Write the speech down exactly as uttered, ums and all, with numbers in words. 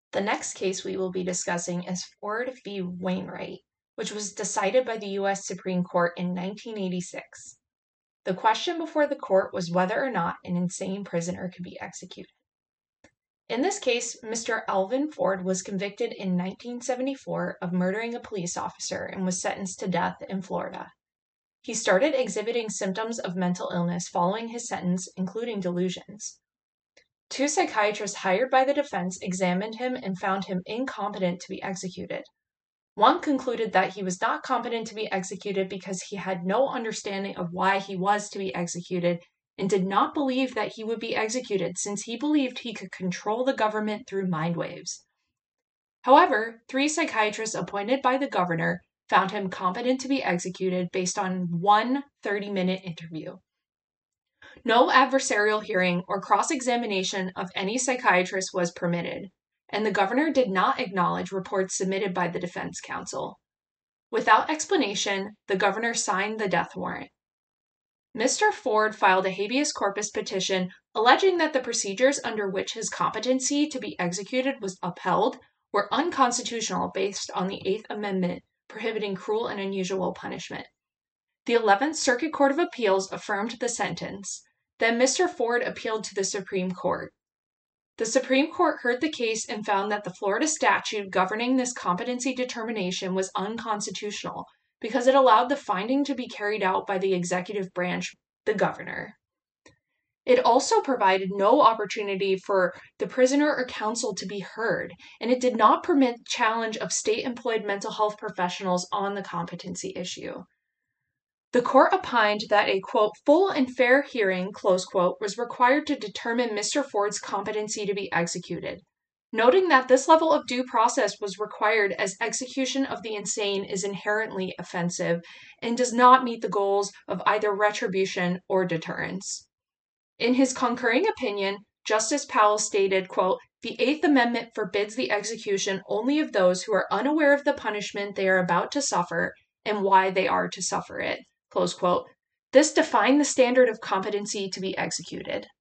The next case we will be discussing is Ford v. Wainwright, which was decided by the U S Supreme Court in nineteen eighty-six. The question before the court was whether or not an insane prisoner could be executed. In this case, Mister Alvin Ford was convicted in nineteen seventy-four of murdering a police officer and was sentenced to death in Florida. He started exhibiting symptoms of mental illness following his sentence, including delusions. Two psychiatrists hired by the defense examined him and found him incompetent to be executed. One concluded that he was not competent to be executed because he had no understanding of why he was to be executed and did not believe that he would be executed since he believed he could control the government through mind waves. However, three psychiatrists appointed by the governor found him competent to be executed based on one thirty-minute interview. No adversarial hearing or cross-examination of any psychiatrist was permitted, and the governor did not acknowledge reports submitted by the defense counsel. Without explanation, the governor signed the death warrant. Mister Ford filed a habeas corpus petition alleging that the procedures under which his competency to be executed was upheld were unconstitutional based on the Eighth Amendment prohibiting cruel and unusual punishment. The eleventh Circuit Court of Appeals affirmed the sentence. Then Mister Ford appealed to the Supreme Court. The Supreme Court heard the case and found that the Florida statute governing this competency determination was unconstitutional because it allowed the finding to be carried out by the executive branch, the governor. It also provided no opportunity for the prisoner or counsel to be heard, and it did not permit challenge of state-employed mental health professionals on the competency issue. The court opined that a, quote, full and fair hearing, close quote, was required to determine Mister Ford's competency to be executed, noting that this level of due process was required as execution of the insane is inherently offensive and does not meet the goals of either retribution or deterrence. In his concurring opinion, Justice Powell stated, quote, the Eighth Amendment forbids the execution only of those who are unaware of the punishment they are about to suffer and why they are to suffer it, close quote. This defined the standard of competency to be executed.